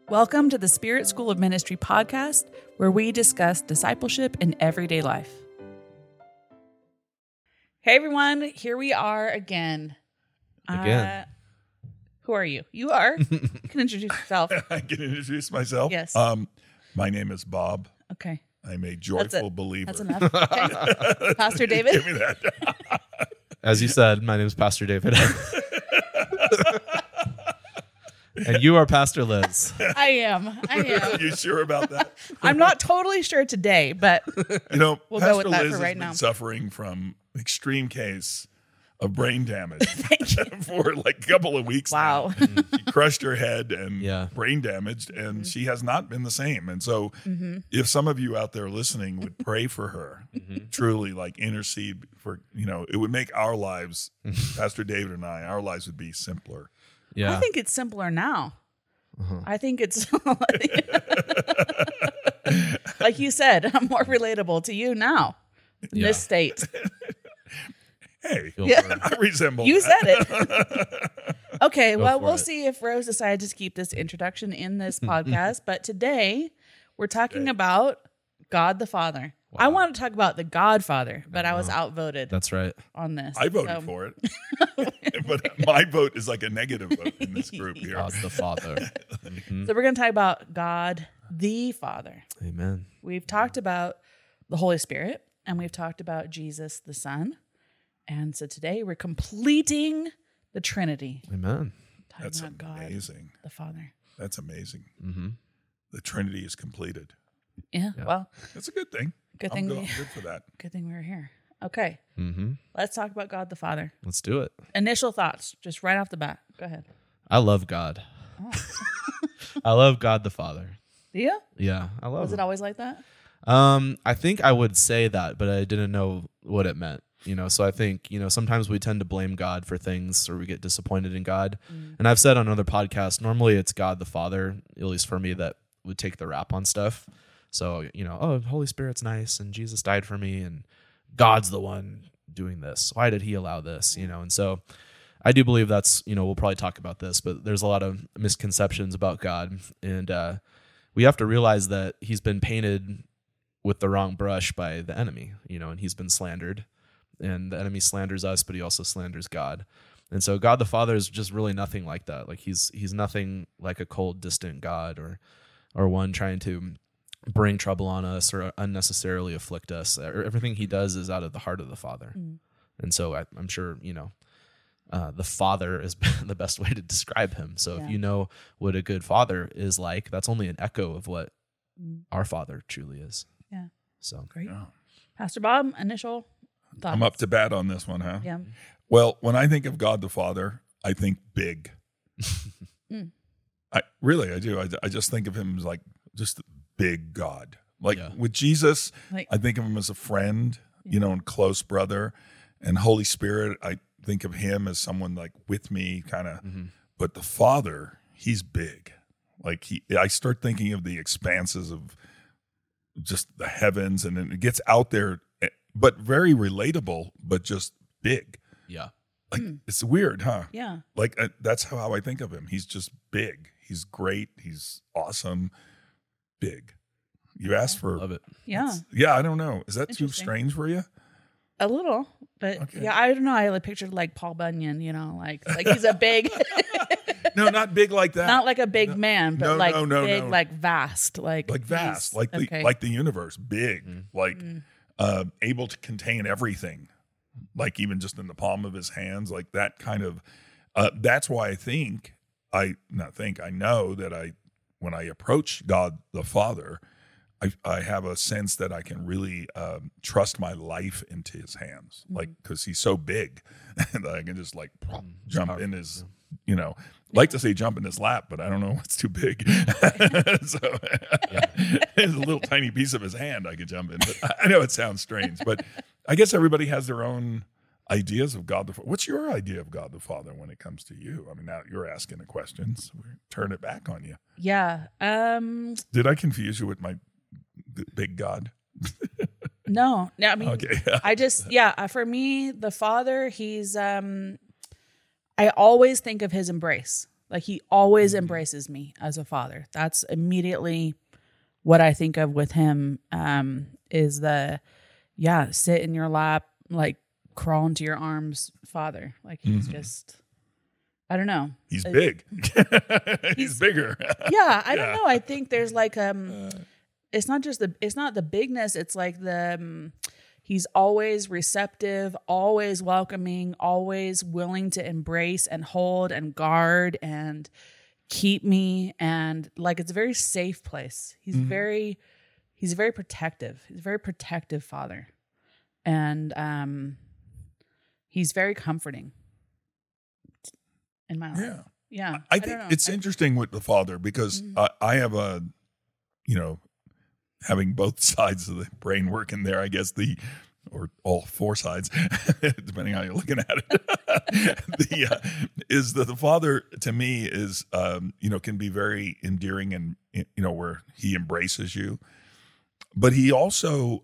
Welcome to the Spirit School of Ministry podcast, where we discuss discipleship in everyday life. Hey everyone, here we are again. Who are you? You are. You can introduce yourself. I can introduce myself. Yes. My name is Bob. Okay. I'm a joyful believer. That's enough. Okay. Pastor David. Give me that. As you said, my name is Pastor David. And you are Pastor Liz. I am. Are you sure about that? I'm not totally sure today, but We'll go Pastor with that Liz for right has been now. suffering from extreme case of brain damage for like a couple of weeks. wow. Now. She crushed her head and Yeah. brain damaged, and she has not been the same. And so, if some of you out there listening would pray for her, truly like intercede for, it would make our lives, Pastor David and I, our lives would be simpler. Yeah. I think it's simpler now. I think it's like you said, I'm more relatable to you now in this state. Hey, Yeah. I resemble You that. said it. Okay, well, for we'll it. see if Rose decides to keep this introduction in this podcast. But today, we're talking about God the Father. I want to talk about the Godfather, but I was outvoted That's right. on this. I voted for it. But my vote is like a negative vote in this group here. God the Father. So we're going to talk about God the Father. Amen. We've talked about the Holy Spirit, and we've talked about Jesus the Son. And so today we're completing the Trinity. Amen. Talking That's about God amazing. the Father. That's amazing. The Trinity is completed. Yeah, well, That's a good thing. good I'm thing good for that. good thing we were here. Okay, Mm-hmm. let's talk about God the Father. Let's do it. Initial thoughts, just right off the bat. Go ahead. I love God. I love God the Father. Do you? Yeah, I love Was it him. always like that? I think I would say that, but I didn't know what it meant. So I think, sometimes we tend to blame God for things or we get disappointed in God. And I've said on other podcasts, normally it's God the Father, at least for me, that would take the rap on stuff. So, Holy Spirit's nice and Jesus died for me and God's the one doing this. Why did he allow this? And so I do believe that's, we'll probably talk about this, but there's a lot of misconceptions about God. And we have to realize that he's been painted with the wrong brush by the enemy, and he's been slandered. And the enemy slanders us, but he also slanders God. And so God the Father is just really nothing like that. Like he's nothing like a cold, distant God or one trying to bring trouble on us or unnecessarily afflict us. Everything he does is out of the heart of the Father. And so I'm sure, the Father is the best way to describe him. So if you know what a good father is like, that's only an echo of what our Father truly is. Yeah. So Great. Yeah. Pastor Bob, initial thoughts? I'm up to bat on this one, huh? Yeah. Well, when I think of God the Father, I think big. I do. I just think of him as like just a big God. Like with Jesus, Like- I think of him as a friend, and close brother. And Holy Spirit, I think of him as someone like with me, kind of. But the Father, he's big. Like I start thinking of the expanses of just the heavens, and then it gets out there, but very relatable, but just big. yeah. Like it's weird, huh? Yeah. Like that's how I think of him. He's just big. He's great. He's awesome. Big. You asked for. Love it. Yeah. Yeah, I don't know. Is that too Interesting. strange for you? A little, but Okay. yeah, I don't know. I pictured like Paul Bunyan, like he's a big, No, not big like that. not like a big man, but no, like no, big, no. like vast, like vast, he's- like the universe, big, like able to contain everything, like even just in the palm of his hands, like that kind of. That's why I know that when I approach God the Father, I have a sense that I can really trust my life into his hands, like because he's so big that I can just like jump in his, like to say jump in his lap, but I don't know what's too big. So it's a little tiny piece of his hand I could jump in. But I know it sounds strange, but I guess everybody has their own ideas of God the Father. What's your idea of God the Father when it comes to you? I mean, now you're asking the questions. We turn it back on you. Yeah. Did I confuse you with my big God? No. I mean, Okay. I just, for me, the Father, he's, I always think of his embrace. Like he always embraces me as a father. That's immediately what I think of with him, is sit in your lap, like crawl into your arms, father. Like he's just, I don't know. He's big. He's bigger. Yeah. I don't know. I think there's like, it's not the bigness. It's like he's always receptive, always welcoming, always willing to embrace and hold and guard and keep me. And like, it's a very safe place. He's very protective. He's a very protective father. And he's very comforting in my life. Yeah. I think it's interesting with the father because I have having both sides of the brain working there, I guess or all four sides, depending how you're looking at it, is that the father to me is, can be very endearing and, where he embraces you, but he also,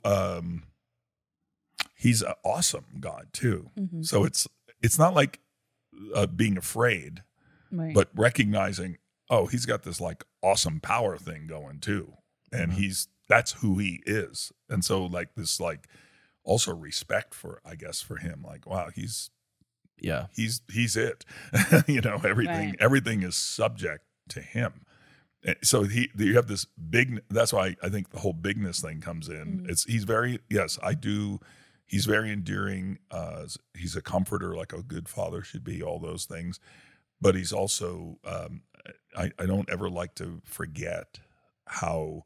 he's an awesome God too. Mm-hmm. So it's not like being afraid, right, but recognizing, oh, he's got this like awesome power thing going too. And that's who he is. And so like this, like also respect for him, like, wow, he's it, everything is subject to him. And so you have this big, that's why I think the whole bigness thing comes in. Mm-hmm. He's very endearing. He's a comforter, like a good father should be, all those things. But he's also, I don't ever like to forget how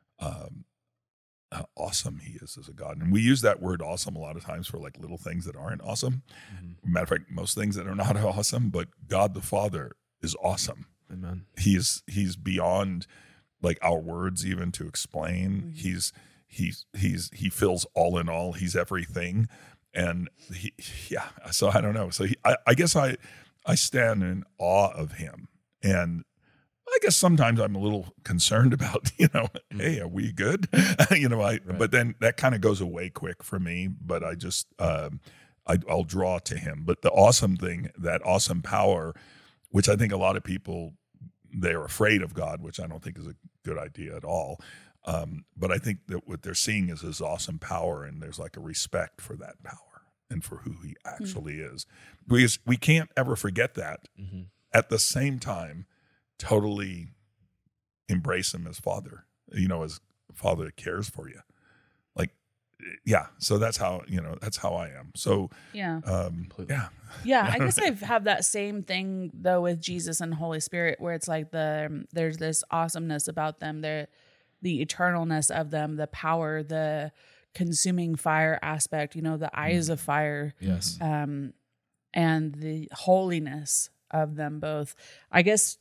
awesome he is as a God. And we use that word awesome a lot of times for like little things that aren't awesome. Mm-hmm. Matter of fact, most things that are not awesome, but God the Father is awesome. Amen. He's beyond like our words even to explain. Mm-hmm. He fills all in all. He's everything. And so I don't know. So I guess I stand in awe of him. And I guess sometimes I'm a little concerned about, hey, are we good? Right. But then that kind of goes away quick for me, but I just, I'll draw to him. But the awesome thing, that awesome power, which I think a lot of people, they're afraid of God, which I don't think is a good idea at all. But I think that what they're seeing is his awesome power, and there's like a respect for that power and for who he actually is. Because we can't ever forget that. Mm-hmm. At the same time, totally embrace him as father, as father that cares for you. Like, so that's how I am. So, I guess I have that same thing though with Jesus and Holy Spirit, where it's like there's this awesomeness about them. The eternalness of them, the power, the consuming fire aspect, the eyes of fire. Yes. And the holiness of them both. I guess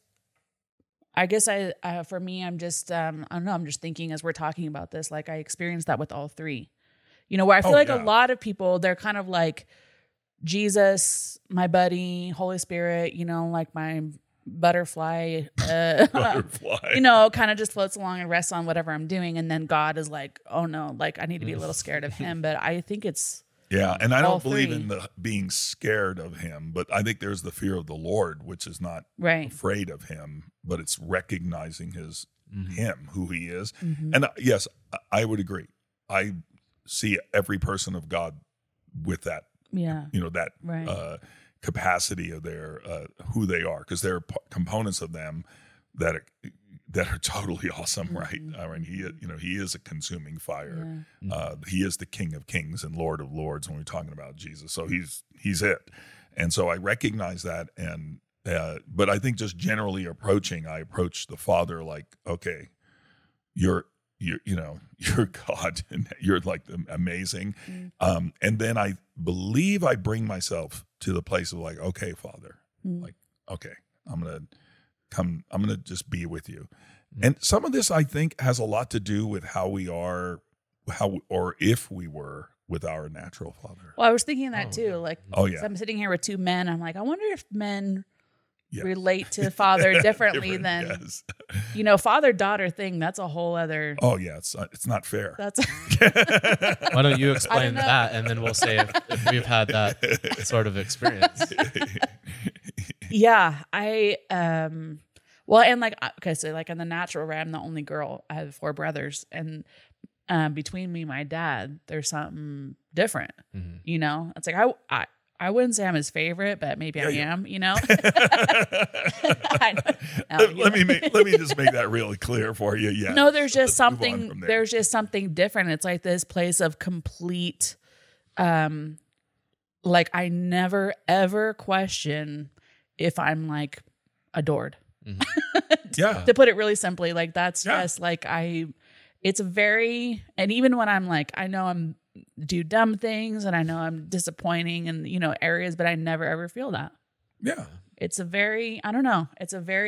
for me, I'm just, I don't know, I'm just thinking as we're talking about this, like I experienced that with all three, where I feel a lot of people, they're kind of like Jesus, my buddy, Holy Spirit, like my butterfly, kind of just floats along and rests on whatever I'm doing. And then God is like, oh no, like I need to be a little scared of him. But I think it's, and I don't believe in the being scared of him, but I think there's the fear of the Lord, which is not afraid of him, but it's recognizing him, who he is. Mm-hmm. And yes, I would agree. I see every person of God with that, that capacity of their who they are, because there are components of them that are totally awesome, right? I mean, he is a consuming fire. Yeah. He is the King of Kings and Lord of Lords when we're talking about Jesus. So he's it, and so I recognize that. And but I think just generally I approach the Father like, okay, you're God and you're like amazing, and then I believe I bring myself to the place of like, okay, Father, like, okay, I'm gonna just be with you. And some of this I think has a lot to do with how we are, or if we were with our natural father. Well, I was thinking that too. Like, I'm sitting here with two men. I'm like, I wonder if men relate to father differently than, father-daughter thing. That's a whole other. Oh yeah, it's not fair. That's. Why don't you explain that, and then we'll say if we've had that sort of experience. Yeah, well, and like, okay, so like in the natural, right, I'm the only girl. I have 4 brothers, and between me and my dad, there's something different. Mm-hmm. You know, it's like I wouldn't say I'm his favorite, but maybe I am. You know, let me just make that really clear for you. Yeah, no, there's just Let's move on something. from there. There's just something different. It's like this place of complete, like I never ever question if I'm like adored. Yeah, To put it really simply, like that's Yeah. just like it's very, and even when I'm like, I know I'm do dumb things and I know I'm disappointing in, you know, areas, but I never ever feel that. yeah. It's a very, I don't know. It's a very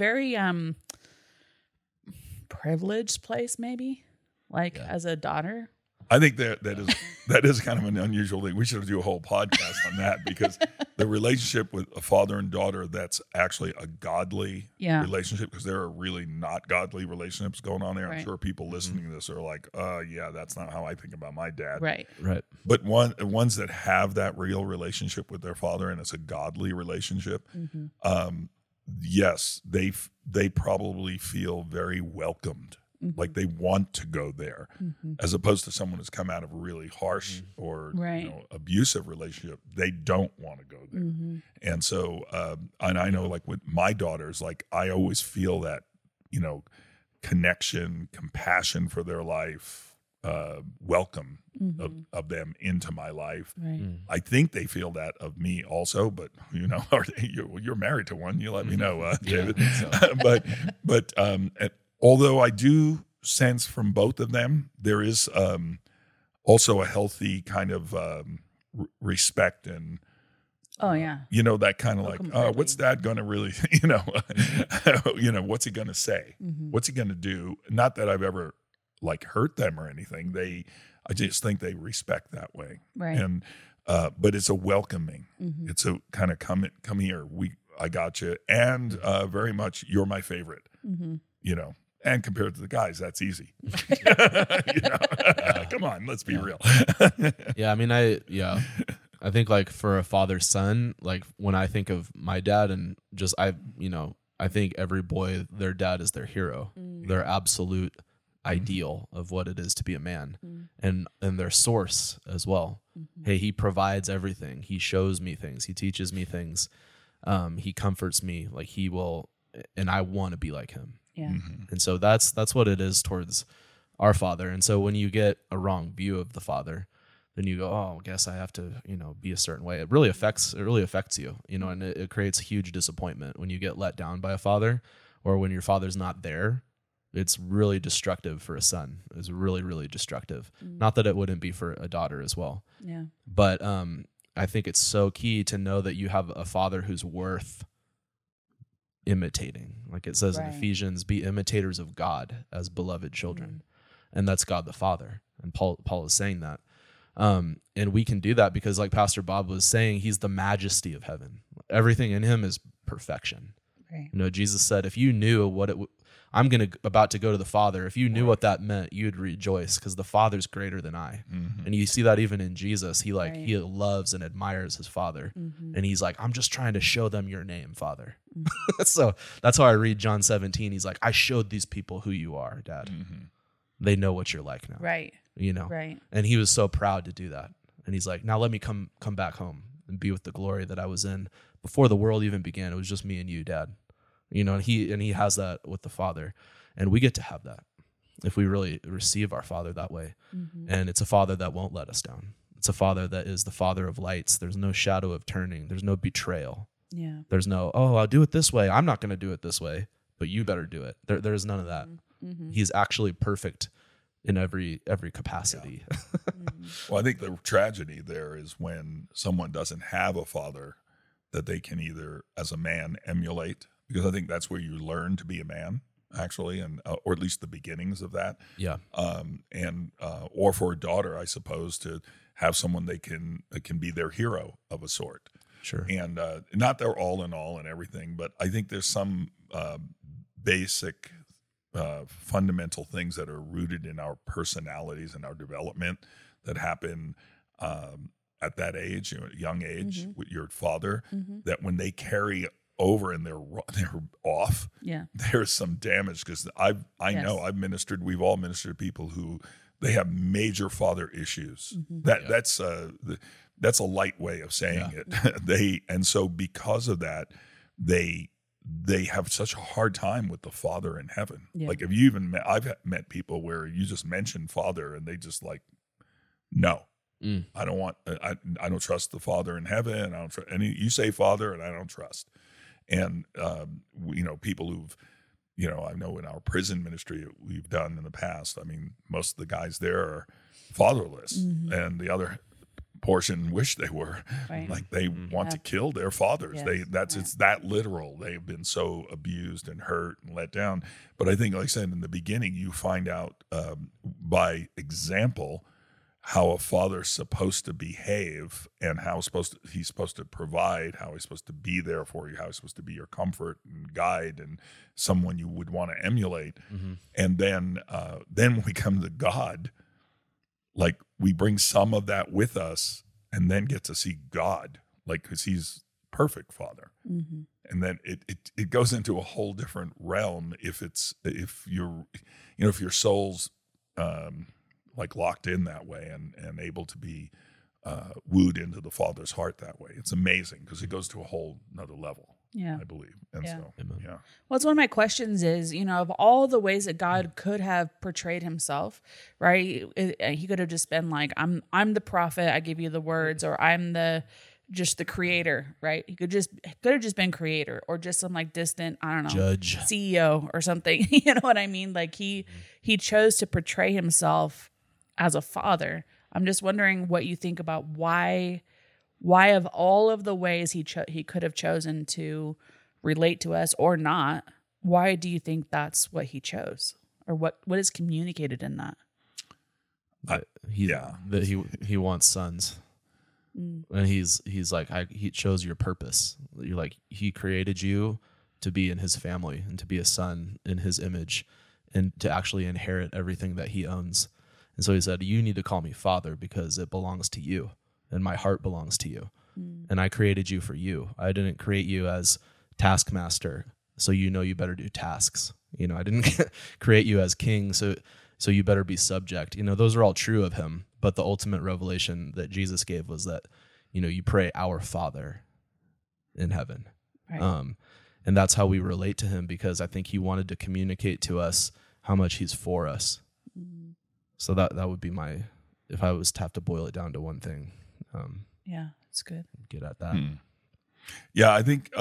privileged place, maybe, like as a daughter. I think that is kind of an unusual thing. We should do a whole podcast on that because the relationship with a father and daughter, that's actually a godly relationship, because there are really not godly relationships going on there. I'm Right. sure people listening to this are like, yeah, that's not how I think about my dad. Right. Right. But ones that have that real relationship with their father, and it's a godly relationship, yes, they probably feel very welcomed. Like they want to go there, as opposed to someone who's come out of a really harsh or Right. abusive relationship. They don't want to go there, and so and I know, like with my daughters, like I always feel that connection, compassion for their life, welcome of them into my life. Right. I think they feel that of me also, but you're married to one. You let me know, David. But although I do sense from both of them, there is also a healthy kind of respect and, Oh yeah. that kind of like, completely. what's Dad going to really, what's he going to say? What's he going to do? Not that I've ever like hurt them or anything. I just think they respect that way. Right. And, but it's a welcoming. It's a kind of come here. I got you. And very much, you're my favorite, and compared to the guys, that's easy. Come on, let's be real. Yeah, I mean, I think like for a father-son, like when I think of my dad and just I think every boy, their dad is their hero, their absolute ideal of what it is to be a man, and their source as well. Hey, he provides everything. He shows me things. He teaches me things. He comforts me. Like he will, and I want to be like him. Yeah. And so that's what it is towards our father. And so when you get a wrong view of the father, then you go, oh, I guess I have to, be a certain way. It really affects you, and it creates huge disappointment when you get let down by a father, or when your father's not there. It's really destructive for a son. It's really, really destructive. Not that it wouldn't be for a daughter as well. Yeah. But I think it's so key to know that you have a father who's worth imitating. Like it says in Ephesians, be imitators of God as beloved children. And that's God the Father. And Paul is saying that. And we can do that because, like Pastor Bob was saying, he's the majesty of heaven. Everything in him is perfection. Right. Jesus said, if you knew what I'm about to go to the Father, if you knew what that meant, you'd rejoice because the Father's greater than I. And you see that even in Jesus. He he loves and admires his Father. And he's like, I'm just trying to show them your name, Father. So that's how I read John 17. He's like, I showed these people who you are, Dad. They know what you're like now. Right. Right. And he was so proud to do that. And he's like, now let me come back home and be with the glory that I was in before the world even began. It was just me and you, Dad. And he has that with the Father, and we get to have that if we really receive our Father that way. And it's a Father that won't let us down. It's a Father that is the Father of lights. There's no shadow of turning. There's no betrayal. Yeah. There's no, I'll do it this way. I'm not going to do it this way, but you better do it. There's none of that. He's actually perfect in every capacity. Well, I think the tragedy there is when someone doesn't have a father that they can either, as a man, emulate, because I think that's where you learn to be a man, actually, and or at least the beginnings of that. Yeah. Or for a daughter, I suppose, to have someone that can be their hero of a sort. Sure. And not they're all in all and everything, but I think there's some basic fundamental things that are rooted in our personalities and our development that happen at that age, young age, with your father, that when they carry over and they're off, Yeah. there's some damage, because I Yes. know we've all ministered to people who they have major father issues. Mm-hmm. That's a light way of saying it. And so because of that, they have such a hard time with the Father in heaven. Yeah. Like, if you even I've met people where you just mention Father and they just like, no, I don't want, I don't trust the Father in heaven. I don't trust any, you say Father and I don't trust. And, people who've, I know in our prison ministry we've done in the past, I mean, most of the guys there are fatherless, and the other portion wish they were. Right. Like, they want to kill their fathers. Yes. It's that literal. They've been so abused and hurt and let down. But I think, like I said in the beginning, you find out by example how a father's supposed to behave, and how he's supposed to provide, how he's supposed to be there for you, how he's supposed to be your comfort and guide, and someone you would want to emulate. And then when we come to God, like, we bring some of that with us, and then get to see God, like, because He's perfect Father. And then it goes into a whole different realm if your soul's like locked in that way, and able to be wooed into the Father's heart that way. It's amazing, because it goes to a whole another level. Yeah. I believe. And so, yeah. Well, it's one of my questions is, of all the ways that God could have portrayed Himself, right? He could have just been like, I'm the prophet, I give you the words, or I'm just the creator, right? He could have just been creator, or just some like distant, I don't know, Judge, CEO or something. You know what I mean? Like, he chose to portray Himself as a father. I'm just wondering what you think about why of all of the ways he could have chosen to relate to us or not, why do you think that's what he chose, or what is communicated in that? that he wants sons, and he's like, he shows your purpose. You're like, He created you to be in His family and to be a son in His image, and to actually inherit everything that He owns. And so He said, you need to call me Father, because it belongs to you, and my heart belongs to you. And I created you for you. I didn't create you as taskmaster, so you better do tasks. I didn't create you as king, so you better be subject. Those are all true of Him, but the ultimate revelation that Jesus gave was that, you pray, our Father in heaven. Right. And that's how we relate to Him, because I think He wanted to communicate to us how much He's for us. So that would be if I was to have to boil it down to one thing. Yeah, it's good. Get at that. Yeah, I think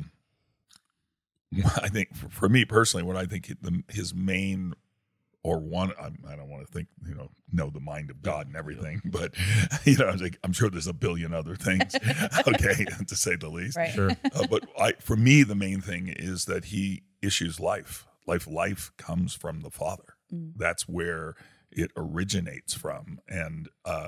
for me personally, what I think his main, or one, I don't want to think, know the mind of God and everything, but I'm sure there's a billion other things, okay, to say the least. Right. Sure. But for me, the main thing is that He issues life. Life comes from the Father. That's where it originates from, and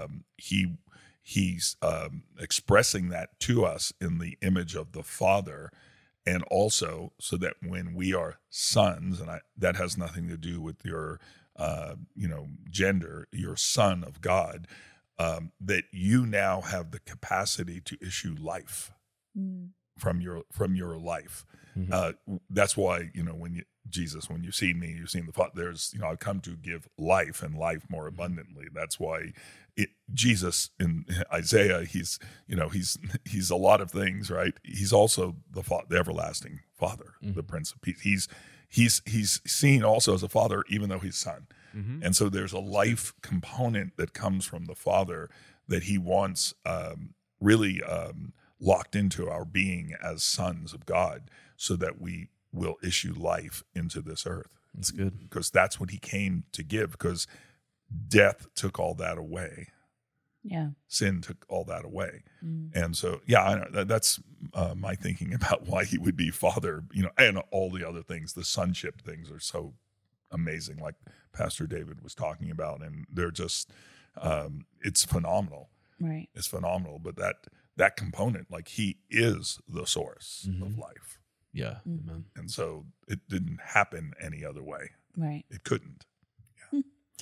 he's expressing that to us in the image of the Father, and also so that when we are sons, and that has nothing to do with your gender, you're son of God, that you now have the capacity to issue life from your life. That's why, when you've seen me, you've seen the Father. There's, I've come to give life, and life more abundantly. That's why Jesus in Isaiah, he's a lot of things, right? He's also the everlasting Father, the Prince of Peace. He's seen also as a father, even though he's son. And so there's a life component that comes from the Father that He wants really locked into our being as sons of God, so that we will issue life into this earth. That's good. Because that's what He came to give, because death took all that away. Yeah. Sin took all that away. And so, I know that's my thinking about why He would be Father, and all the other things. The sonship things are so amazing, like Pastor David was talking about, and they're just, it's phenomenal. Right. It's phenomenal. But that component, like, He is the source of life. Yeah. Amen. And so it didn't happen any other way. Right. It couldn't.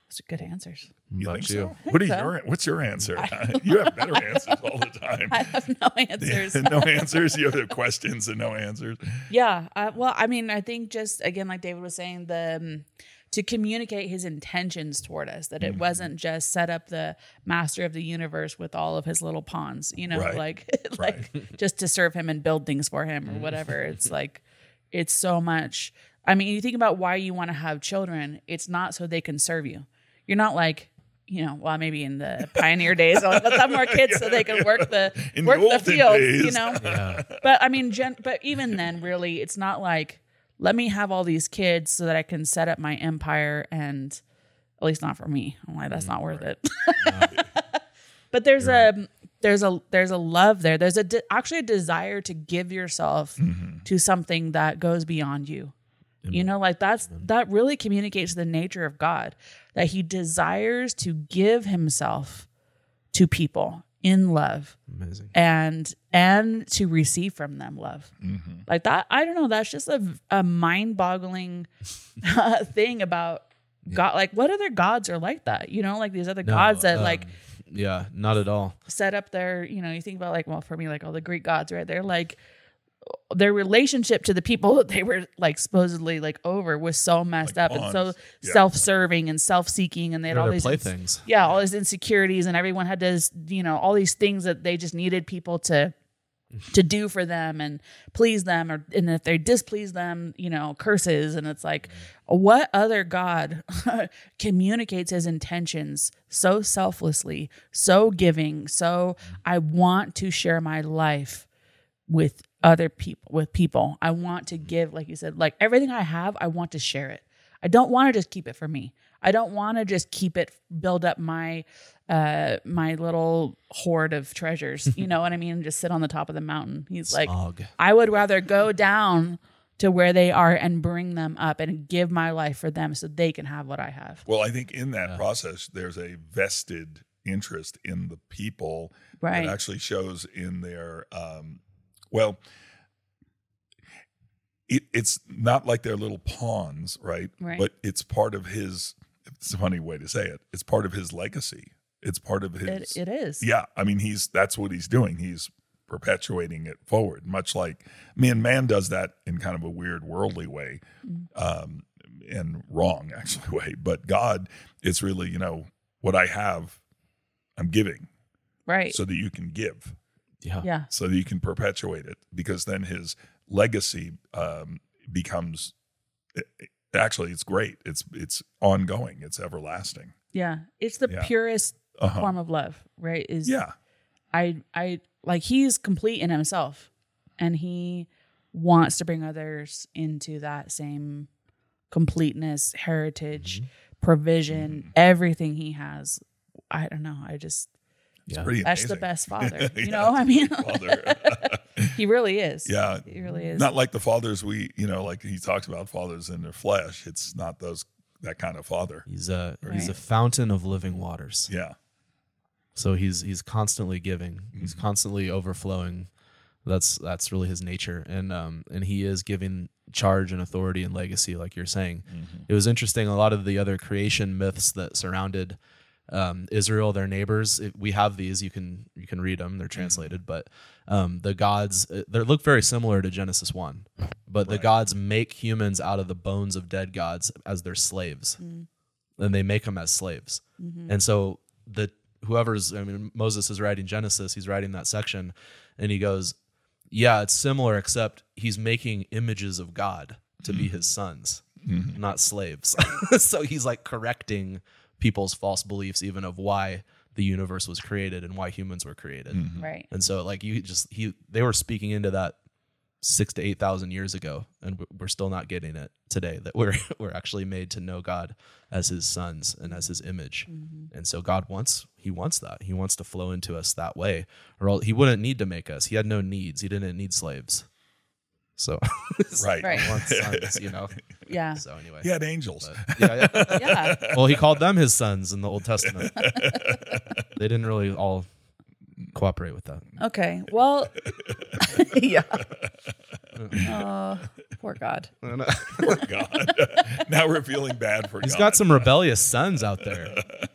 Those are good answers. You About think you? so? What's your answer? You have better answers all the time. I have no answers. No answers. You have questions and no answers. Yeah. Well, I mean, I think just again, like David was saying, to communicate his intentions toward us, that it wasn't just set up the master of the universe with all of his little pawns, you know, Right. like just to serve him and build things for him or whatever. It's like, it's so much. I mean, you think about why you want to have children. It's not so they can serve you. You're not like, you know, well, maybe in the pioneer days, like, let's have more kids so they can work the olden fields, days. you know. Yeah. But I mean, but even then, really, it's not like, let me have all these kids so that I can set up my empire, and at least not for me. I'm like, that's not worth it. But there's a love there. There's actually a desire to give yourself to something that goes beyond you. You know, like that really communicates the nature of God, that he desires to give himself to people in love. Amazing. And to receive from them love. Like that, I don't know, that's just a mind-boggling thing about God. Like, what other gods are like that? You know, like these other gods that like Yeah, not at all. set up their, you know, you think about like, well, for me, like all the Greek gods, right? They're like, their relationship to the people that they were like supposedly like over was so messed Like up and so pawns. Yeah. self-serving and self-seeking, and they had They're all their these playthings. yeah, all these insecurities, and everyone had to, you know, all these things that they just needed people to do for them and please them, and if they displease them, you know, curses. And it's like, what other God communicates his intentions so selflessly, so giving, so I want to share my life with other people, I want to give, like you said, like everything I have, I want to share it. I don't want to just keep it for me. I don't want to just keep it, build up my my little hoard of treasures. You know what I mean? Just sit on the top of the mountain. He's like, Smog. I would rather go down to where they are and bring them up and give my life for them so they can have what I have. Well, I think in that process, there's a vested interest in the people Right. that actually shows in their, it's not like they're little pawns, right? Right. But it's part of his, it's a funny way to say it. It's part of his legacy. It's part of his. It is. Yeah. I mean, that's what he's doing. He's perpetuating it forward, much like, man does that in kind of a weird worldly way, and wrong actually way. But God, it's really, you know, what I have, I'm giving Right. so that you can give, Yeah. so that you can perpetuate it, because then his legacy becomes, actually, it's great. It's ongoing. It's everlasting. Yeah. It's the Yeah. purest Uh-huh. form of love, right? Is Yeah. I like, he's complete in himself, and he wants to bring others into that same completeness, heritage, provision, everything he has. I don't know. It's Yeah. pretty That's the amazing. best father. You Yeah, know, I mean, Father. he really is. Yeah. He really is. Not like the fathers like he talks about fathers in their flesh. It's not that kind of father. He's a Right. fountain of living waters. Yeah. So he's constantly giving. He's constantly overflowing. That's really his nature, and he is giving charge and authority and legacy, like you're saying. It was interesting. A lot of the other creation myths that surrounded Israel, their neighbors. We have these. You can read them. They're translated, but the gods they look very similar to Genesis 1. But the gods make humans out of the bones of dead gods as their slaves, and they make them as slaves. And so Moses is writing Genesis. He's writing that section, and he goes, "Yeah, it's similar, except he's making images of God to be his sons, not slaves." So he's like correcting people's false beliefs, even of why the universe was created and why humans were created. Right. And so, like, they were speaking into that 6,000 to 8,000 years ago, and we're still not getting it today. That we're actually made to know God as His sons and as His image. And so, God wants that. He wants to flow into us that way, or He wouldn't need to make us. He had no needs. He didn't need slaves. So, Right. Right. He wants sons, you know. Yeah. So anyway, He had angels. yeah. Yeah. Well, He called them His sons in the Old Testament. They didn't really all cooperate with that. Okay. Well, yeah. Oh, poor God. Poor God. Now we're feeling bad for He's God. got some rebellious sons out there.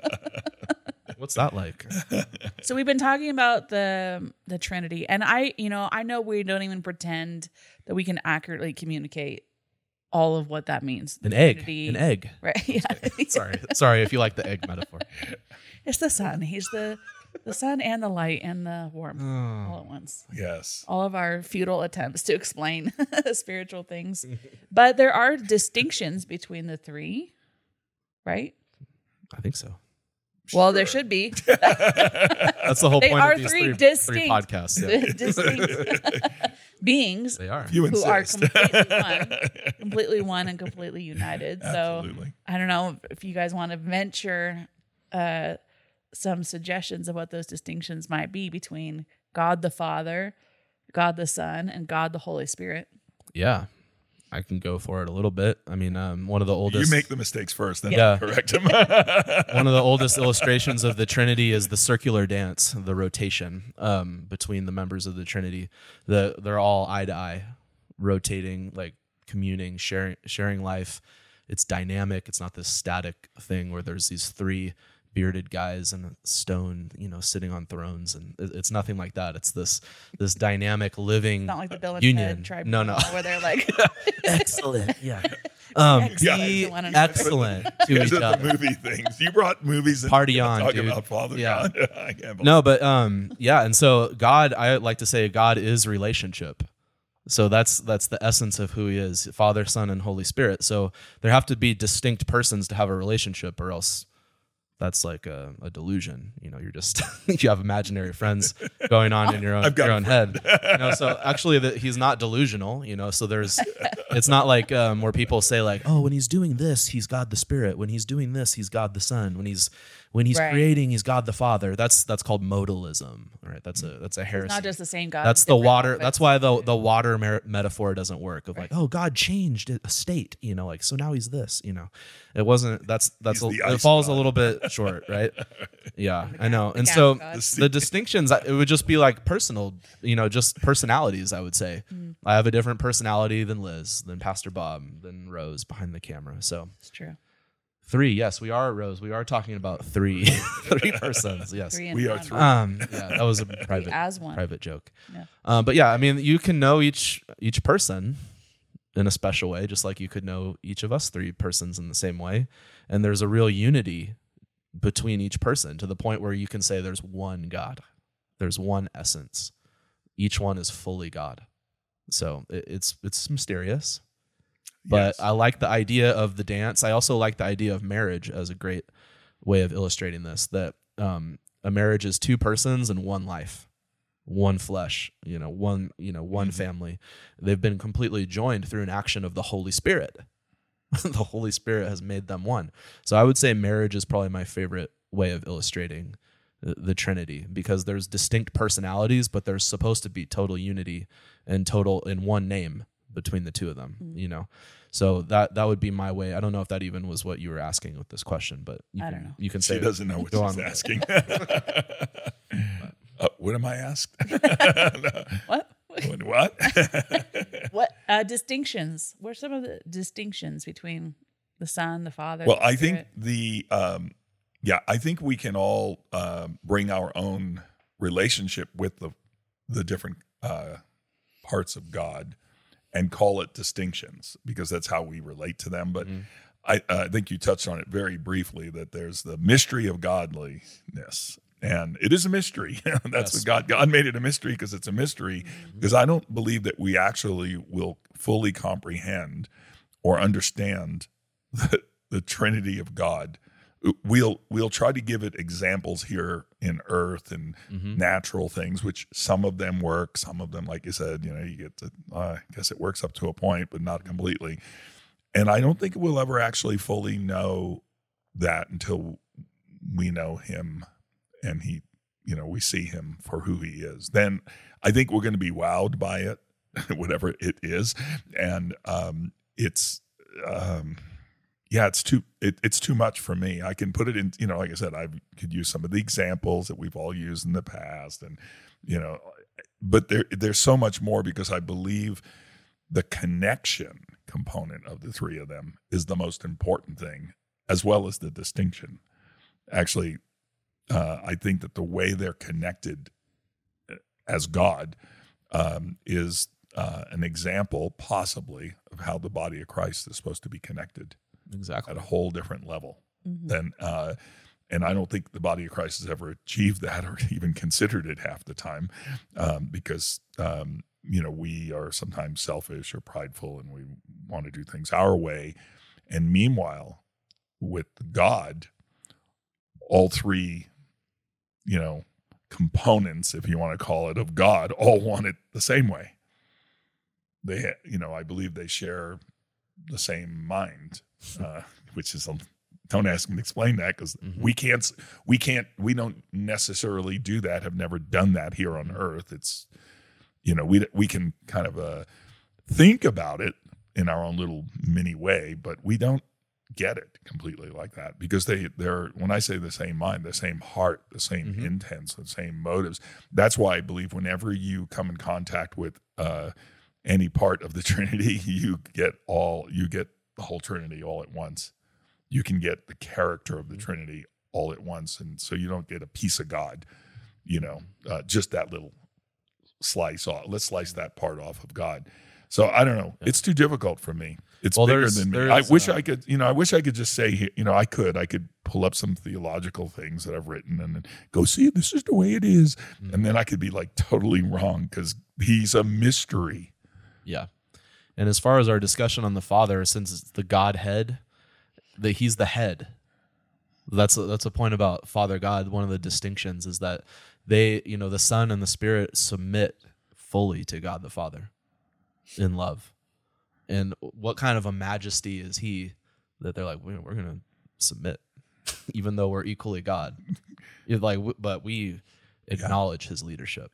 What's that like? So we've been talking about the Trinity, and I know we don't even pretend that we can accurately communicate all of what that means. An The egg. Trinity, An egg. right? Yeah. Sorry if you like the egg metaphor. It's the sun. He's the sun and the light and the warmth all at once. Yes. All of our futile attempts to explain spiritual things, but there are distinctions between the three, right? I think so. Well, there should be. That's the whole They point are of these three three distinct- podcasts. Yeah. Distinct beings They are. You who are insist. completely one and completely united. So Absolutely. I don't know if you guys want to venture some suggestions of what those distinctions might be between God the Father, God the Son, and God the Holy Spirit. Yeah. I can go for it a little bit. I mean, one of the You oldest make the mistakes first, then Yeah. correct him. one of the oldest illustrations of the Trinity is the circular dance, the rotation between the members of the Trinity. They're all eye to eye, rotating, like communing, sharing life. It's dynamic. It's not this static thing where there's these three bearded guys and a stone, sitting on thrones, and it's nothing like that. It's this dynamic living Not like the Bill and union. Ted tribunal No. where they're like Excellent. Yeah. excellent Be to one another. excellent to These each are the other. movie things. You brought movies and Party you're on, talking dude. about Father Yeah. God. I can't believe No, but yeah, and so God, I like to say God is relationship. So that's the essence of who he is, Father, Son, and Holy Spirit. So there have to be distinct persons to have a relationship, or else that's like a delusion. You're just you have imaginary friends going on in your own head. So actually he's not delusional, so it's not like where people say like, oh, when he's doing this, he's God the Spirit. When he's doing this, he's God the Son. When he's Right. creating, he's God the Father. That's called modalism, right? That's a heresy. It's not just the same God. That's with the different water. outfits. That's why the water metaphor doesn't work. Of like, oh, God changed a state, like so now he's this. It wasn't. It ice falls god. a little bit short, right? Yeah, I know. And gas so god. the distinctions, it would just be like personal, just personalities. I would say I have a different personality than Liz, than Pastor Bob, than Rose behind the camera. So It's true. 3, yes, we are Rose. We are talking about 3, 3 persons. Yes. Three and We are one. three. Yeah, that was a private as one. private joke. Yeah. But yeah, I mean, you can know each person in a special way, just like you could know each of us 3 persons in the same way. And there's a real unity between each person to the point where you can say there's one God, there's one essence. Each one is fully God. So it's mysterious. But Yes. I like the idea of the dance. I also like the idea of marriage as a great way of illustrating this, that a marriage is 2 persons and one life, one flesh, one family. They've been completely joined through an action of the Holy Spirit. The Holy Spirit has made them one. So I would say marriage is probably my favorite way of illustrating the Trinity, because there's distinct personalities, but there's supposed to be total unity and total in one name between the 2 of them, So that would be my way. I don't know if that even was what you were asking with this question, but I don't know. You can say She doesn't know what Go she's on. asking. What am I asked? What? What? What distinctions? What are some of the distinctions between the Son, the Father? Well, the I think Spirit? I think we can all bring our own relationship with the different parts of God and call it distinctions, because that's how we relate to them. But I think you touched on it very briefly, that there's the mystery of godliness. And it is a mystery. That's Yes. what God made it a mystery, because it's a mystery. Because I don't believe that we actually will fully comprehend or understand the Trinity of God. We'll try to give it examples here in earth and natural things, which some of them work, some of them, like you said, you get to, I guess it works up to a point, but not completely. And I don't think we'll ever actually fully know that until we know him and he, we see him for who he is. Then I think we're going to be wowed by it, whatever it is. And it's too much for me. I can put it in, like I said, I could use some of the examples that we've all used in the past, and but there's so much more, because I believe the connection component of the three of them is the most important thing, as well as the distinction. Actually, I think that the way they're connected as God is an example, possibly, of how the body of Christ is supposed to be connected Exactly. at a whole different level. Than, and I don't think the body of Christ has ever achieved that or even considered it half the time, because we are sometimes selfish or prideful and we want to do things our way. And meanwhile, with God, all three, components, if you want to call it, of God, all want it the same way. They, I believe they share the same mind, which is, don't ask me to explain that, because we don't necessarily do that, have never done that here on earth. It's, we can kind of think about it in our own little mini way, but we don't get it completely like that, because they're, when I say the same mind, the same heart, the same intents, the same motives. That's why I believe whenever you come in contact with any part of the Trinity, you get the whole Trinity all at once. You can get the character of the Trinity all at once, and so you don't get a piece of God, just that little slice off. Let's slice that part off of God. So I don't know. It's too difficult for me. It's bigger than me. I wish I could. I wish I could just say. I could pull up some theological things that I've written and then go, see, this is the way it is, and then I could be like totally wrong, because he's a mystery. Yeah. And as far as our discussion on the Father, since it's the Godhead, that he's the head. That's a point about Father God. One of the distinctions is that they, the Son and the Spirit submit fully to God the Father in love. And what kind of a majesty is he that they're like, we're going to submit, even though we're equally God. But we acknowledge his leadership.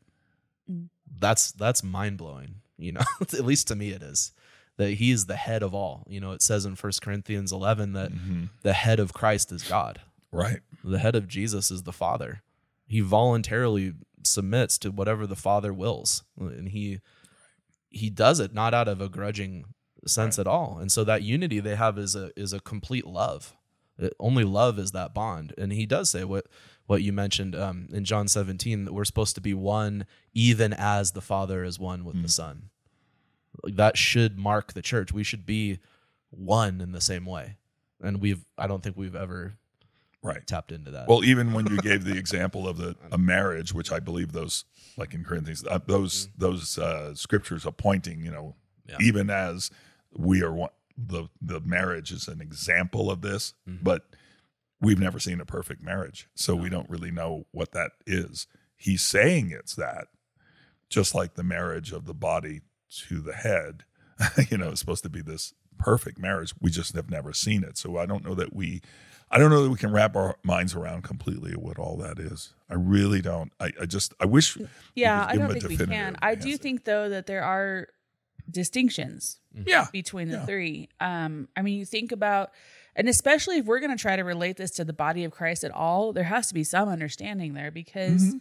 That's mind blowing. At least to me it is. That he is the head of all. It says in 1 Corinthians 11 that the head of Christ is God. Right. The head of Jesus is the Father. He voluntarily submits to whatever the Father wills. And he does it not out of a grudging sense at all. And so that unity they have is a complete love. Only love is that bond. And he does say what you mentioned in John 17, that we're supposed to be one even as the Father is one with the Son. That should mark the church. We should be one in the same way. And I don't think we've ever tapped into that. Well, even when you gave the example of a marriage, which I believe those, like in Corinthians, those scriptures are pointing, even as we are one, the marriage is an example of this, but we've never seen a perfect marriage. So we don't really know what that is. He's saying it's that, just like the marriage of the body to the head, is supposed to be this perfect marriage. We just have never seen it. So I don't know that we can wrap our minds around completely what all that is. I really don't. I wish. Yeah, I don't think we can. I do think though that there are distinctions between the three. You think about, and especially if we're going to try to relate this to the body of Christ at all, there has to be some understanding there, because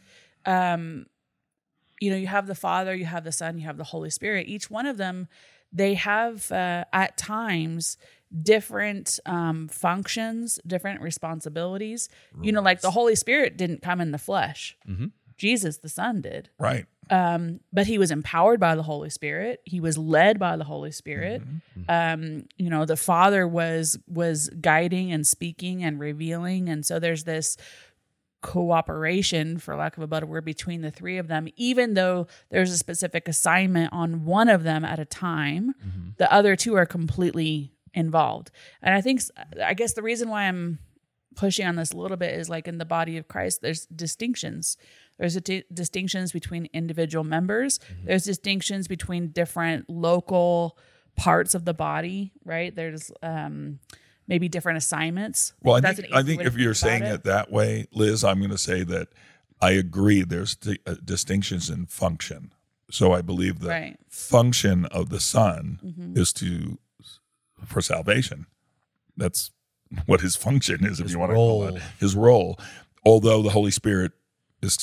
you have the Father, you have the Son, you have the Holy Spirit. Each one of them, they have at times different functions, different responsibilities. Rules. Like the Holy Spirit didn't come in the flesh. Jesus, the Son, did. Right. But he was empowered by the Holy Spirit. He was led by the Holy Spirit. The Father was guiding and speaking and revealing. And so there's this cooperation, for lack of a better word, between the three of them, even though there's a specific assignment on one of them at a time. The other two are completely involved. And I guess the reason why I'm pushing on this a little bit is, like, in the body of Christ, there's distinctions. There's distinctions between individual members. There's distinctions between different local parts of the body, right? There's maybe different assignments. Well, I think if you're saying it that way, Liz, I'm going to say that I agree there's distinctions in function. So I believe the function of the Son is for salvation. That's what his function is, if you want to call it his role. Although the Holy Spirit is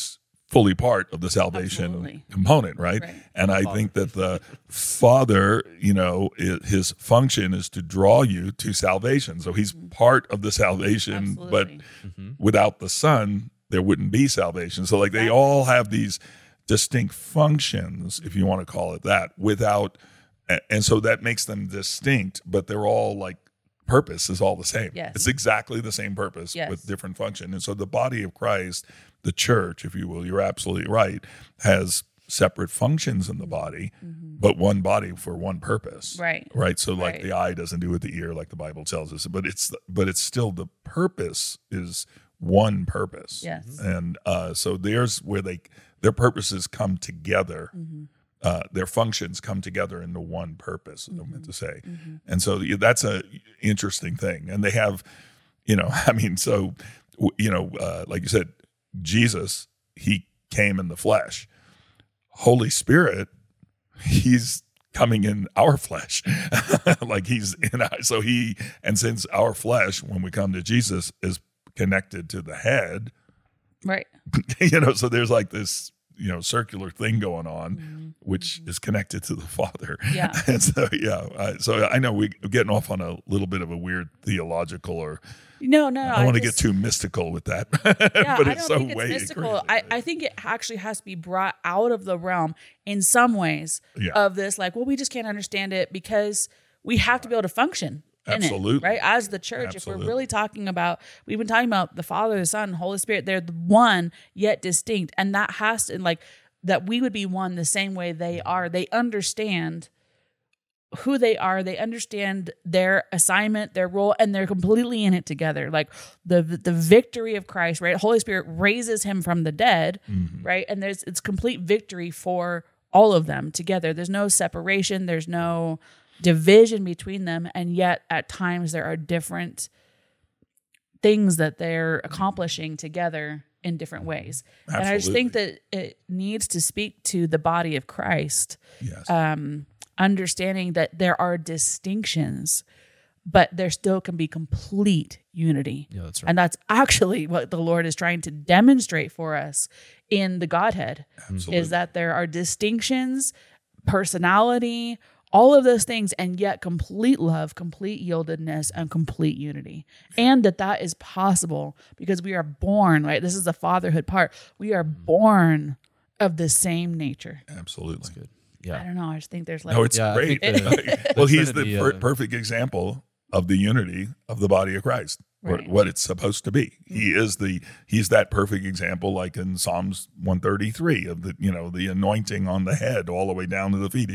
fully part of the salvation Absolutely. component, right? Right. And I think that the Father, his function is to draw you to salvation. So he's part of the salvation, Absolutely. but without the Son, there wouldn't be salvation. So like they all have these distinct functions, if you want to call it that, and so that makes them distinct, but they're all like, purpose is all the same. Yes. It's exactly the same purpose with different function. And so the body of Christ, the church, if you will, you're absolutely right, has separate functions in the body, but one body for one purpose. Right. Right. So like Right. the eye doesn't do what the ear, like the Bible tells us, but it's still the purpose is one purpose. Yes. And so there's where their purposes come together. Their functions come together into one purpose, I meant to say. And so that's a interesting thing. And they have, like you said, Jesus, he came in the flesh. Holy Spirit, he's coming in our flesh. Like he's in us. And since our flesh, when we come to Jesus, is connected to the head, Right. so there's like this, circular thing going on, which is connected to the Father. Yeah. And so, so I know we're getting off on a little bit of a weird theological or No. I don't want to get too mystical with that, Yeah, but I it's don't so think way it's mystical. crazy. I think it actually has to be brought out of the realm in some ways of this, like, well, we just can't understand it because we have to be able to function in Absolutely. it, right? As the church, Absolutely. if we're really talking about, we've been talking about the Father, the Son, and Holy Spirit, they're the one yet distinct. And that has to, like, that we would be one the same way they are. They understand who they are. They understand their assignment, their role, and they're completely in it together. Like the victory of Christ, right? Holy Spirit raises him from the dead, right? And it's complete victory for all of them together. There's no separation. There's no division between them. And yet at times there are different things that they're accomplishing together in different ways. Absolutely. And I just think that it needs to speak to the body of Christ. Yes. Understanding that there are distinctions, but there still can be complete unity. Yeah, that's right. And that's actually what the Lord is trying to demonstrate for us in the Godhead. Absolutely. Is that there are distinctions, personality, all of those things, and yet complete love, complete yieldedness, and complete unity. And that is possible because we are born, right? This is the fatherhood part. We are born of the same nature. Absolutely. Good. I Yeah. don't know. I just think there's like, No, it's Yeah, I great. think the- Well, he's Trinity, the perfect example of the unity of the body of Christ, Right. what it's supposed to be. He's that perfect example, like in Psalms 133 of the anointing on the head all the way down to the feet.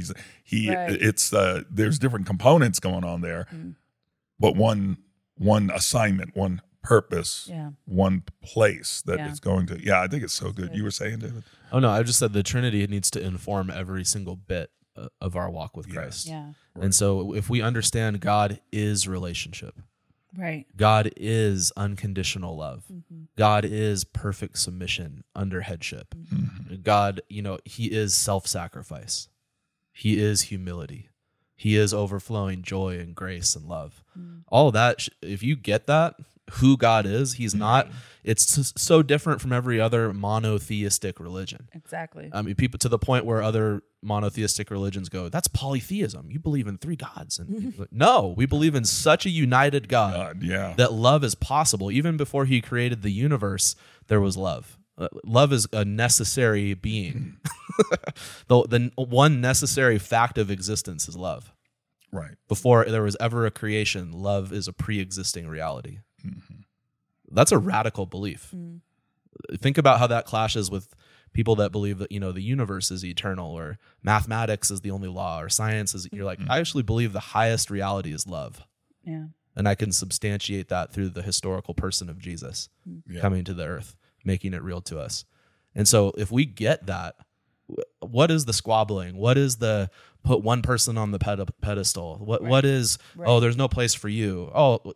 Right. There's different components going on there, but one assignment, one purpose, Yeah. one place that Yeah. it's going to. Yeah, I think it's so good. You were saying, David? Oh no, I just said the Trinity needs to inform every single bit of our walk with Christ. yeah, And so if we understand God is relationship, right. God is unconditional love, God is perfect submission under headship, God, he is self-sacrifice, he is humility, he is overflowing joy and grace and love. All of that, if you get that, who God is, he's not, it's so different from every other monotheistic religion. Exactly. I mean, people to the point where other monotheistic religions go, that's polytheism. You believe in three gods. And like, no, we believe in such a united God Yeah. that love is possible. Even before he created the universe, there was love. Love is a necessary being. The one necessary fact of existence is love. Right. Before there was ever a creation, love is a pre-existing reality. That's a radical belief. Think about how that clashes with people that believe that the universe is eternal, or mathematics is the only law, or science is. You're like, I actually believe the highest reality is love, Yeah. and I can substantiate that through the historical person of Jesus coming to the earth, making it real to us. And so, if we get that, what is the squabbling? What is the put one person on the pedestal? What is oh, there's no place for you? Oh,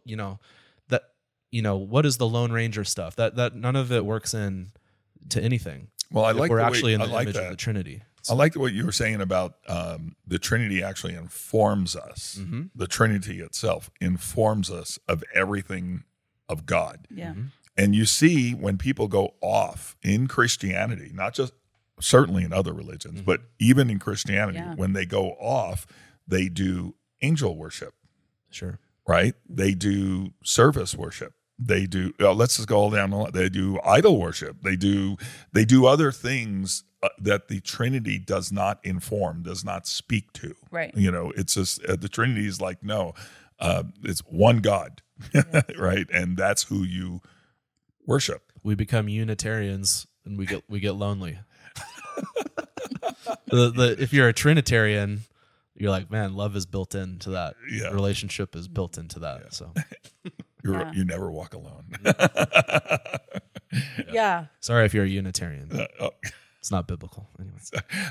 what is the Lone Ranger stuff? That none of it works in to anything. Well, I If like we're the way- actually in I the like image that. of the Trinity. I like what you were saying about the Trinity actually informs us. The Trinity itself informs us of everything of God. Yeah. And you see when people go off in Christianity, not just certainly in other religions, but even in Christianity, when they go off, they do angel worship. Sure. Right? They do service worship. They do. Let's just go all down the line. They do idol worship. They do other things that the Trinity does not inform, does not speak to. Right. You know, it's just the Trinity is like, no, it's one God, right? And that's who you worship. We become Unitarians and we get lonely. If you're a Trinitarian, you're like, man, love is built into that. Yeah. Relationship is built into that. Yeah. So you never walk alone. Yeah. Sorry if you're a Unitarian. Oh. It's not biblical. Anyways.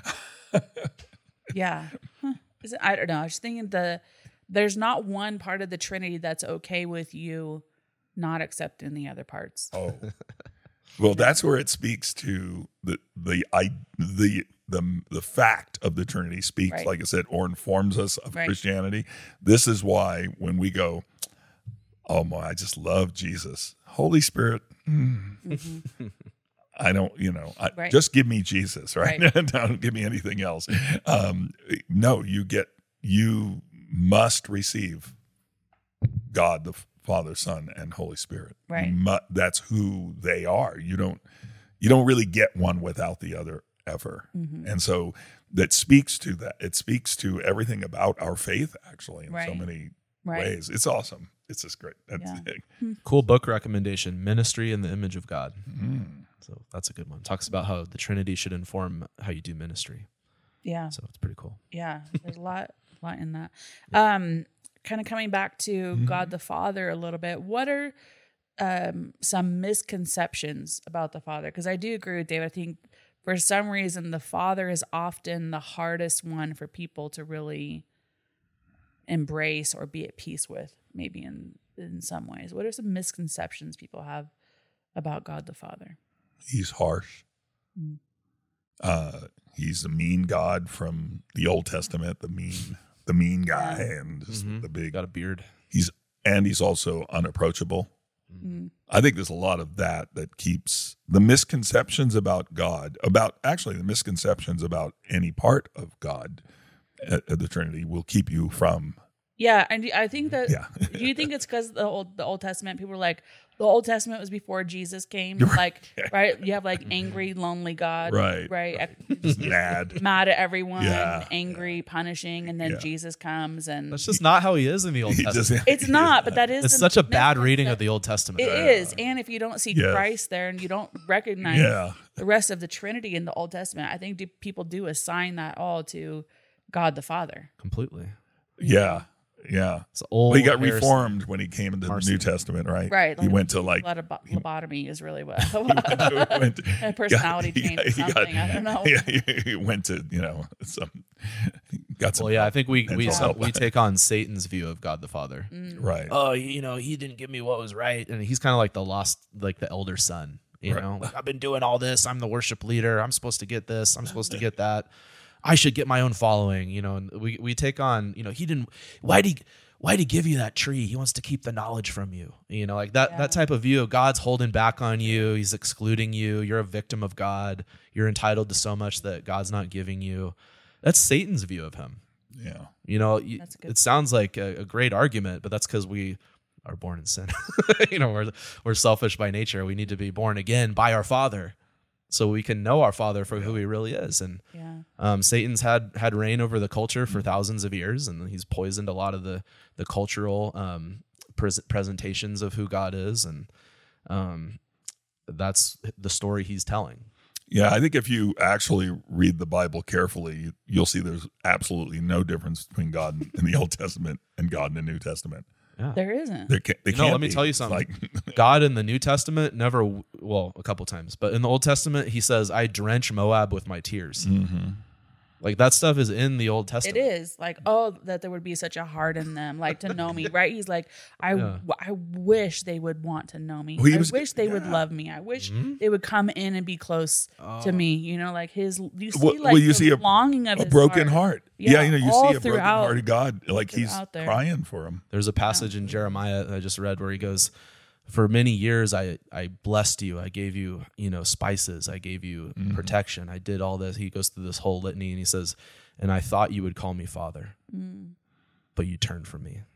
Yeah. I don't know. I was just thinking there's not one part of the Trinity that's okay with you not accepting the other parts. Oh, well, that's where it speaks to the fact of the Trinity speaks, Right. like I said, or informs us of Right. Christianity. This is why when we go, oh my, I just love Jesus, Holy Spirit. I don't, Right. just give me Jesus, right? Don't give me anything else. No, you must receive God, the Father, Son, and Holy Spirit. Right. That's who they are. You don't really get one without the other ever. And so that speaks to that. It speaks to everything about our faith, actually, in so Right. many Right. ways. It's awesome. It's just great. That's Cool book recommendation, Ministry in the Image of God. So that's a good one. Talks about how the Trinity should inform how you do ministry. Yeah. So it's pretty cool. Yeah. There's a lot in that. Kind of coming back to God the Father a little bit. What are some misconceptions about the Father? Because I do agree with Dave. I think for some reason the Father is often the hardest one for people to really embrace or be at peace with, maybe in some ways. What are some misconceptions people have about God the Father? He's harsh. He's the mean God from the Old Testament, the mean guy, and just the big. Got a beard. He's also unapproachable. I think there's a lot of that keeps the misconceptions about God, the misconceptions about any part of God, the Trinity, will keep you from. Yeah, and I think that. Yeah. Do you think it's because the Old Testament people were like, the Old Testament was before Jesus came, like, right? You have like angry, lonely God, right? Just mad at everyone, Yeah. angry, punishing, and then Yeah. Jesus comes and That's just not how he is in the Old Testament. it's not, but that is It's such a bad reading of the Old Testament. It is, and if you don't see Yes. Christ there and you don't recognize the rest of the Trinity in the Old Testament, I think people do assign that all to God the Father. Completely. Yeah. It's old. Well, he got heresy. reformed when he came into the New Testament, right? Right. He went to like lobotomy is really what went a personality change or something. I don't know. He went to got some. Well, yeah, I think we help. take on Satan's view of God the Father. Right. Oh, he didn't give me what was right, and he's kind of like the elder son. You know, like, I've been doing all this. I'm the worship leader. I'm supposed to get this. I'm supposed to get that. I should get my own following. And we take on. He didn't. Why'd he give you that tree? He wants to keep the knowledge from you. Like that type of view of God's holding back on you. He's excluding you. You're a victim of God. You're entitled to so much that God's not giving you. That's Satan's view of him. Yeah. It sounds like a great argument, but that's because we are born in sin. We're selfish by nature. We need to be born again by our Father, so we can know our Father for who he really is. And Satan's had reign over the culture for thousands of years, and he's poisoned a lot of the cultural presentations of who God is, and that's the story he's telling. Yeah, I think if you actually read the Bible carefully, you'll see there's absolutely no difference between God in the Old Testament and God in the New Testament. Yeah. There isn't. Let me tell you something. God in the New Testament a couple times, but in the Old Testament, he says, I drench Moab with my tears. Mm-hmm. Like that stuff is in the Old Testament. It is like, that there would be such a heart in them, like to know me, right? He's like, I wish they would want to know me. I wish they would love me. I wish they would come in and be close to me. Like you see a longing of a his broken heart. Yeah, you see a broken hearted God, like he's there. crying for him. There's a passage in Jeremiah that I just read where he goes, for many years I blessed you. I gave you, spices. I gave you protection. I did all this. He goes through this whole litany and he says, and I thought you would call me Father, but you turned from me.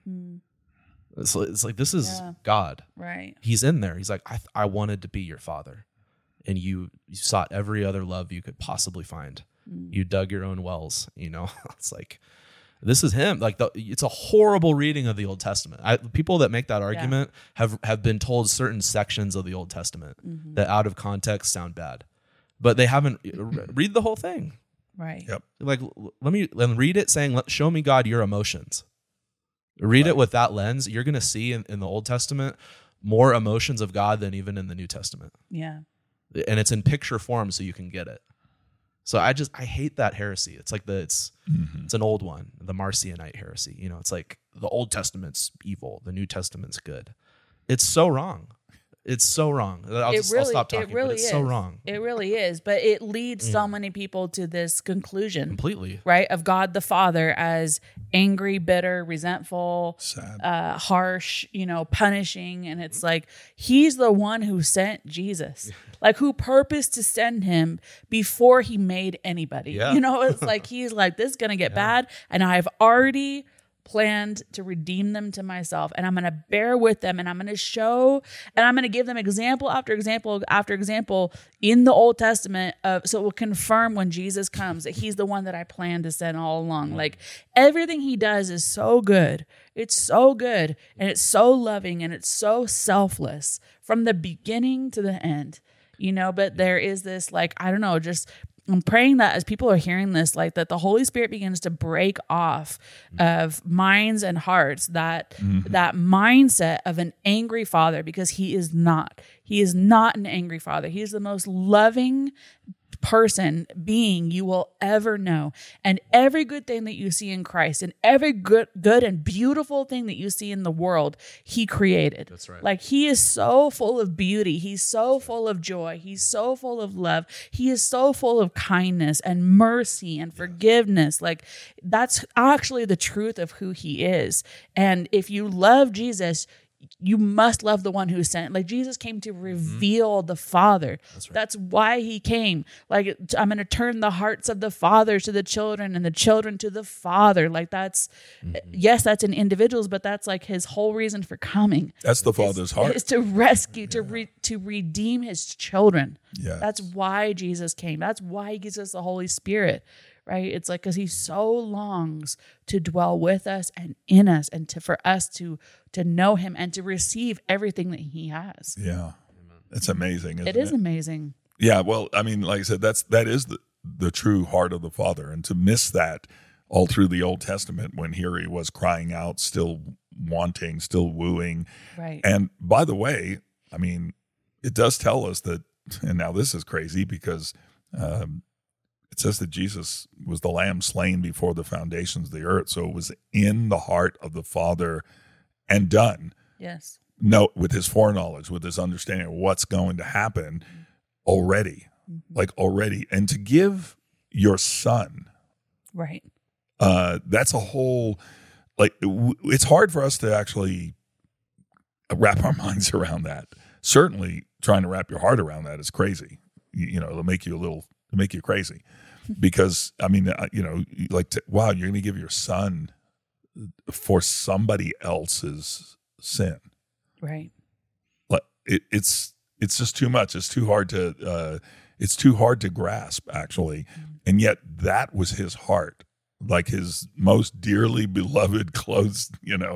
It's like, this is God. Right. He's in there. He's like, I wanted to be your father, and you sought every other love you could possibly find. You dug your own wells, It's like, this is him. Like it's a horrible reading of the Old Testament. People that make that argument have been told certain sections of the Old Testament that out of context sound bad, but they haven't read the whole thing. Right. Yep. Like, let me read it saying, show me, God, your emotions. Read it with that lens. You're going to see in the Old Testament more emotions of God than even in the New Testament. Yeah. And it's in picture form so you can get it. So I hate that heresy. It's like it's an old one, the Marcionite heresy. It's like the Old Testament's evil, the New Testament's good. It's so wrong. It's so wrong. I'll stop talking. But it's so wrong. It really is. But it leads so many people to this conclusion. Completely. Right? Of God the Father as angry, bitter, resentful, sad, harsh, punishing. And it's like, he's the one who sent Jesus. Like, who purposed to send him before he made anybody. Yeah. It's like, he's like, this is going to get bad. And I've already planned to redeem them to myself, and I'm going to bear with them, and I'm going to show, and I'm going to give them example after example after example in the Old Testament so it will confirm when Jesus comes that he's the one that I planned to send all along. Like, everything he does is so good. It's so good, and it's so loving, and it's so selfless from the beginning to the end, but there is this, like, I don't know, just I'm praying that as people are hearing this, like, that the Holy Spirit begins to break off of minds and hearts that mindset of an angry father, because he is not an angry father. He is the most loving being you will ever know. And every good thing that you see in Christ, and every good and beautiful thing that you see in the world, he created. That's right. Like, he is so full of beauty. He's so full of joy. He's so full of love. He is so full of kindness and mercy and forgiveness. Like, that's actually the truth of who he is. And if you love Jesus, you must love the one who sent. Like, Jesus came to reveal the Father. That's right. That's why he came. Like, I'm going to turn the hearts of the fathers to the children and the children to the Father. Like, that's, yes, that's in individuals, but that's like his whole reason for coming. That's the Father's heart. Is to rescue, to redeem his children. Yes. That's why Jesus came. That's why he gives us the Holy Spirit. Right? It's like, because he so longs to dwell with us and in us, and for us to know him and to receive everything that he has. Yeah. It's amazing. It is amazing. Yeah. Well, I mean, like I said, that is the true heart of the Father. And to miss that all through the Old Testament, when here he was crying out, still wanting, still wooing. Right. And by the way, I mean, it does tell us that, and now this is crazy because, it says that Jesus was the lamb slain before the foundations of the earth. So it was in the heart of the Father and done. Yes. No, with his foreknowledge, with his understanding of what's going to happen already. Like, already. And to give your son. Right. That's a whole, like, it's hard for us to actually wrap our minds around that. Certainly trying to wrap your heart around that is crazy. It'll make you crazy. Because, I mean, wow, you're going to give your son for somebody else's sin. Right. Like, it's just too much. It's too hard to grasp, actually. And yet that was his heart, like his most dearly beloved, close,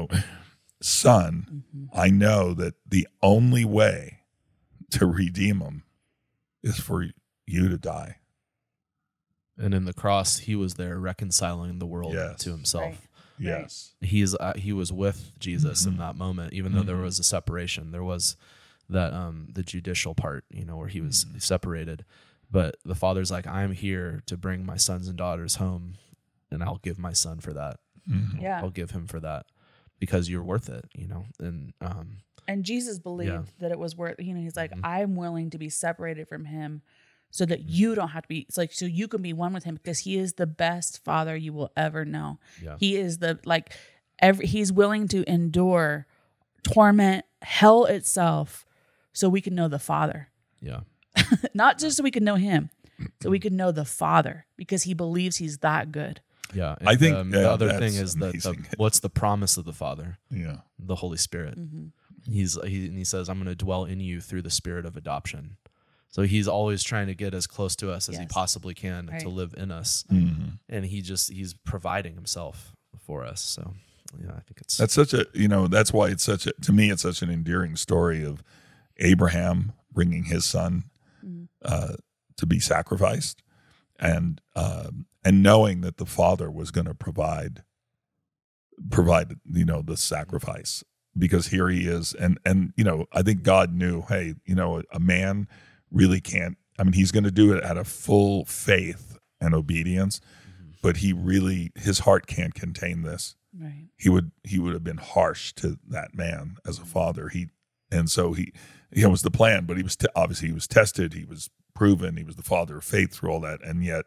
son. I know that the only way to redeem him is for you to die. And in the cross, he was there reconciling the world to himself. Right. Yes. He was with Jesus in that moment, even though there was a separation. There was that the judicial part, where he was separated. But the Father's like, I'm here to bring my sons and daughters home, and I'll give my son for that. Yeah. I'll give him for that because you're worth it, And Jesus believed that it was worth, he's like, I'm willing to be separated from him so that you don't have to be, it's like, so you can be one with him, because he is the best father you will ever know. Yeah. He is he's willing to endure torment hell itself so we can know the Father. Yeah. Not just so we can know him, so we can know the Father, because he believes he's that good. Yeah. And, I think the other thing that's is that amazing. what's the promise of the Father? Yeah. The Holy Spirit. Mm-hmm. He says, I'm going to dwell in you through the spirit of adoption. So he's always trying to get as close to us as he Yes. possibly can Right. to live in us. Mm-hmm. And he's providing himself for us. So yeah, I think it's That's such a, that's why it's to me, it's such an endearing story of Abraham bringing his son to be sacrificed, and knowing that the Father was going to provide, the sacrifice, because here he is. And I think God knew, hey, a man really can't, he's going to do it out of full faith and obedience, but his heart can't contain this. Right. He would have been harsh to that man as a father. So he was the plan, but he was obviously he was tested. He was proven. He was the father of faith through all that, and yet,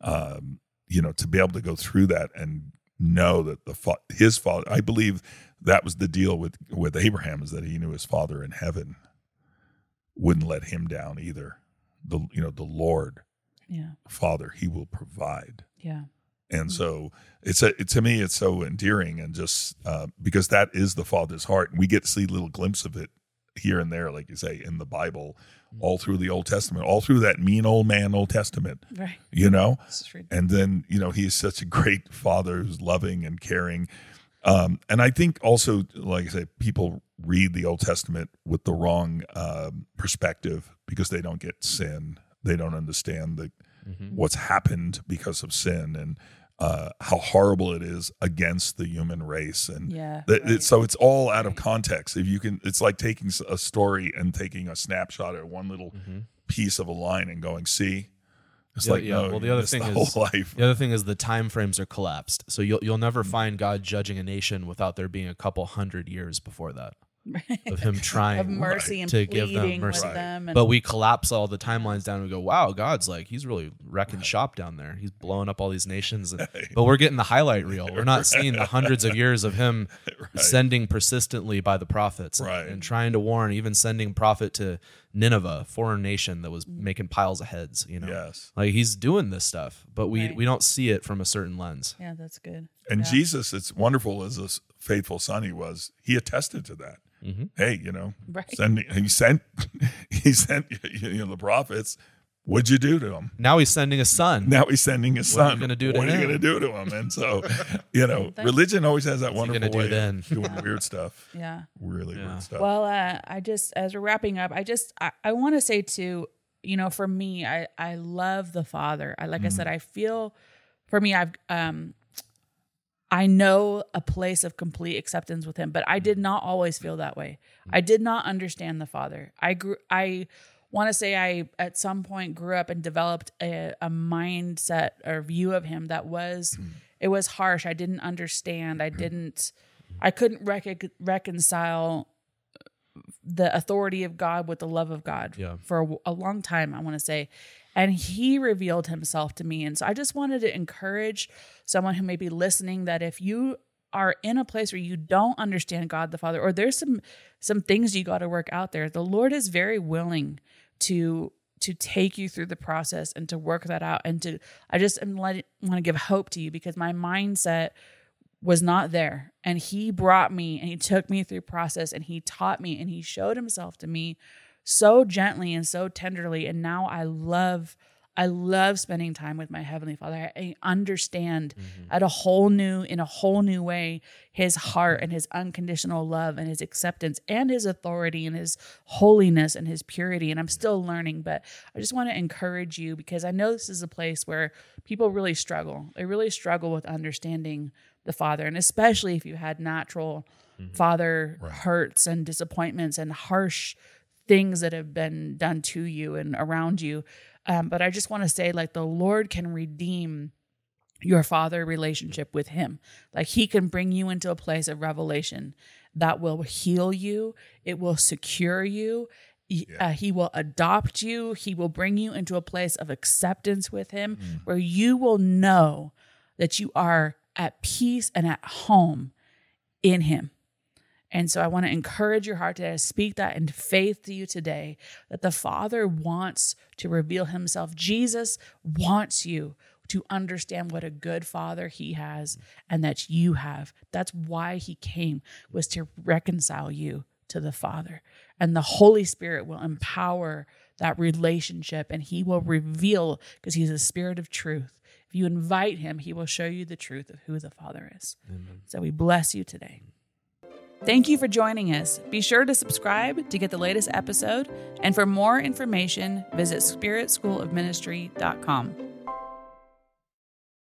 to be able to go through that and know that his father. I believe that was the deal with Abraham, is that he knew his Father in heaven wouldn't let him down either. The Lord, Yeah. Father, he will provide. Yeah. And so to me, it's so endearing, and just because that is the Father's heart. And we get to see little glimpse of it here and there, like you say, in the Bible, all through the Old Testament, all through that mean old man Old Testament, Right. And then, he's such a great Father who's loving and caring. And I think also, like I say, people read the Old Testament with the wrong perspective, because they don't get sin. They don't understand what's happened because of sin, and how horrible it is against the human race. And so it's all out of context. If you can, it's like taking a story and taking a snapshot of one little piece of a line and going, see, it's no, well, the other thing is whole life. The other thing is the time frames are collapsed. So you'll never find God judging a nation without there being a couple hundred years before that of him trying of mercy and to give them pleading mercy. with them. And But we collapse all the timelines down and we go, wow, God's he's really wrecking shop down there. He's blowing up all these nations. But we're getting the highlight reel. We're not seeing the hundreds of years of him sending persistently by the prophets and trying to warn, even sending prophet to Nineveh, foreign nation that was making piles of heads. Yes. He's doing this stuff, but we don't see it from a certain lens. Yeah, that's good. And Jesus, it's wonderful as a faithful son he attested to that. Mm-hmm. Hey, he sent the prophets. What'd you do to him? Now he's sending a son. Now he's sending his son. What are you going to do to him? What are you going to do to him? And so, religion always has that wonderful way of doing weird stuff. Yeah. Really weird stuff. Well, as we're wrapping up, I want to say too, for me, I love the Father. I said, I feel, for me, I know a place of complete acceptance with him, but I did not always feel that way. I did not understand the Father. I want to say I, at some point, grew up and developed a mindset or view of him that it was harsh. I didn't understand. I couldn't reconcile the authority of God with the love of God for a long time, I want to say. And he revealed himself to me. And so I just wanted to encourage someone who may be listening that if you are in a place where you don't understand God the Father, or there's some things you got to work out there, the Lord is very willing to take you through the process and to work that out. And I just want to give hope to you, because my mindset was not there. And he brought me and he took me through process, and he taught me and he showed himself to me so gently and so tenderly. And now I love spending time with my Heavenly Father. I understand in a whole new way his heart and his unconditional love and his acceptance and his authority and his holiness and his purity. And I'm still learning, but I just want to encourage you, because I know this is a place where people really struggle. They really struggle with understanding the Father. And especially if you had natural father hurts and disappointments and harsh things that have been done to you and around you. But I just want to say, the Lord can redeem your father relationship with him. He can bring you into a place of revelation that will heal you. It will secure you. He will adopt you. He will bring you into a place of acceptance with him, where you will know that you are at peace and at home in him. And so I want to encourage your heart today to speak that in faith to you today, that the Father wants to reveal himself. Jesus wants you to understand what a good Father he has and that you have. That's why he came, was to reconcile you to the Father. And the Holy Spirit will empower that relationship, and he will reveal, because he's a spirit of truth. If you invite him, he will show you the truth of who the Father is. Amen. So we bless you today. Thank you for joining us. Be sure to subscribe to get the latest episode. And for more information, visit spiritschoolofministry.com.